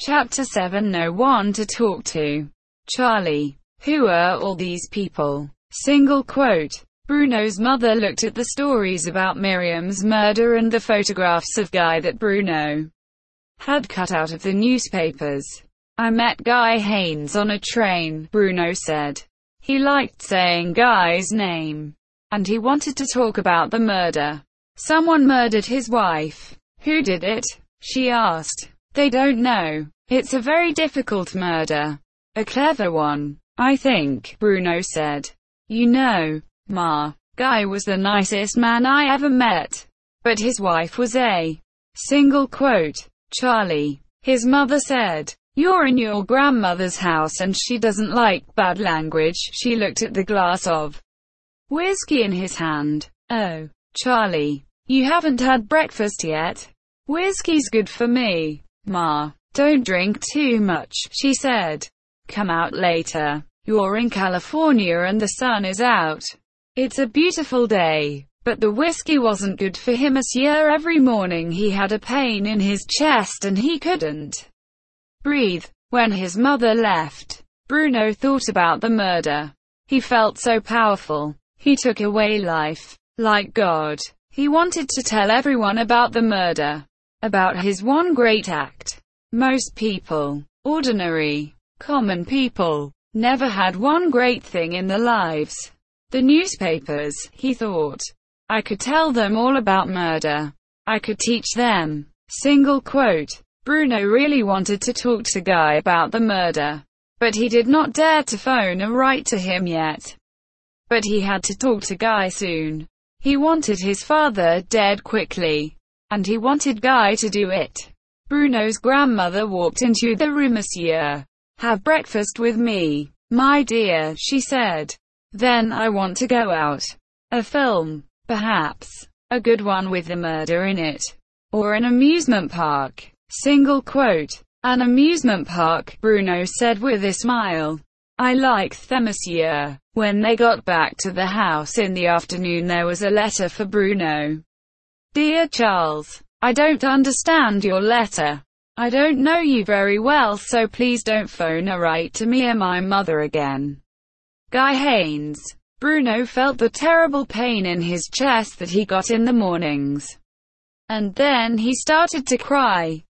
Chapter 7. No one to talk to. Charlie. Who are all these people? Single quote. Bruno's mother looked at the stories about Miriam's murder and the photographs of Guy that Bruno had cut out of the newspapers. I met Guy Haines on a train, Bruno said. He liked saying Guy's name. And he wanted to talk about the murder. Someone murdered his wife. Who did it? She asked. They don't know. It's a very difficult murder. A clever one, I think, Bruno said. You know, Ma, Guy was the nicest man I ever met. But his wife was a single quote. Charlie. His mother said. You're in your grandmother's house and she doesn't like bad language. She looked at the glass of whiskey in his hand. Oh, Charlie. You haven't had breakfast yet? Whiskey's good for me, Ma. Don't drink too much, she said. Come out later. You're in California and the sun is out. It's a beautiful day. But the whiskey wasn't good for him this year. Every morning he had a pain in his chest and he couldn't breathe. When his mother left, Bruno thought about the murder. He felt so powerful. He took away life. Like God. He wanted to tell everyone about the murder. About his one great act. Most people, ordinary, common people, never had one great thing in their lives. The newspapers, he thought. I could tell them all about murder. I could teach them. Single quote. Bruno really wanted to talk to Guy about the murder. But he did not dare to phone or write to him yet. But he had to talk to Guy soon. He wanted his father dead quickly. And he wanted Guy to do it. Bruno's grandmother walked into the room. Monsieur, have breakfast with me, my dear, she said. Then I want to go out. A film, perhaps. A good one with the murder in it. Or an amusement park. Single quote. An amusement park, Bruno said with a smile. I liked them, monsieur. When they got back to the house in the afternoon, there was a letter for Bruno. Dear Charles, I don't understand your letter. I don't know you very well, so please don't phone or write to me or my mother again. Guy Haines. Bruno felt the terrible pain in his chest that he got in the mornings. And then he started to cry.